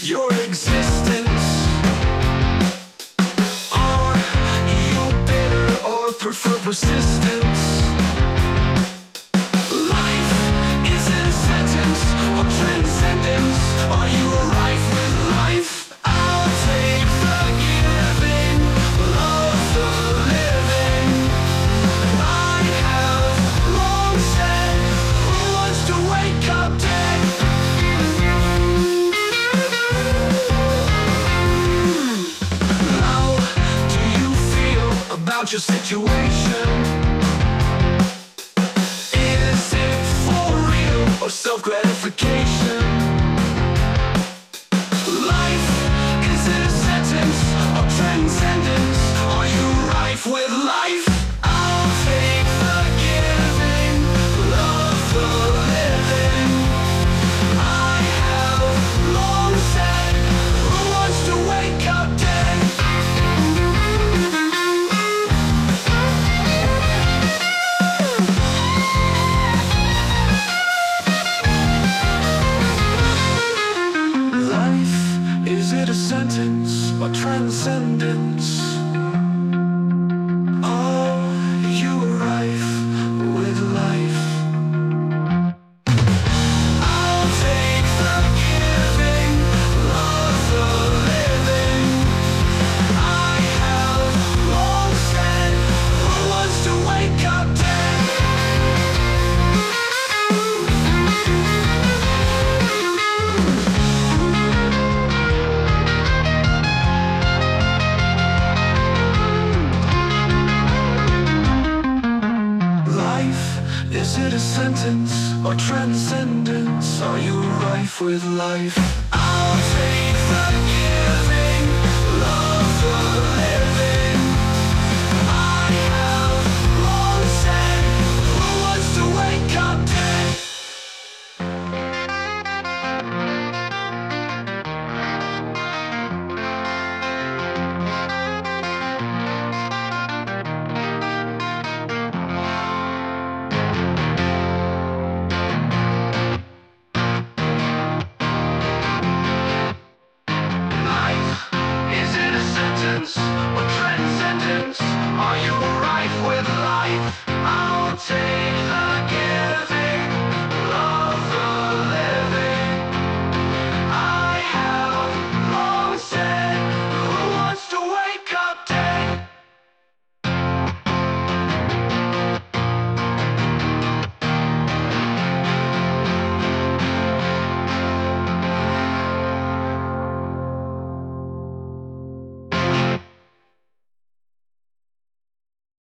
your existence? Are you bitter or prefer persistence? Life is it a sentence or transcendence? Are you arrive with life? I'll take the giving, love the living. I have long said, who wants to wake up dead? How do you feel about your situation? Is it for real or self-gratification? Life, is it a sentence or transcendence? Are you rife with life? I'll take the giving, love the living. I have long said, who wants to wake up dead? Life, is it a sentence or transcendence? Are you rife with life? I'll take the giving, love the living. I have long said, who wants to wake up dead? Life, is it a sentence or transcendence? Are you rife with life?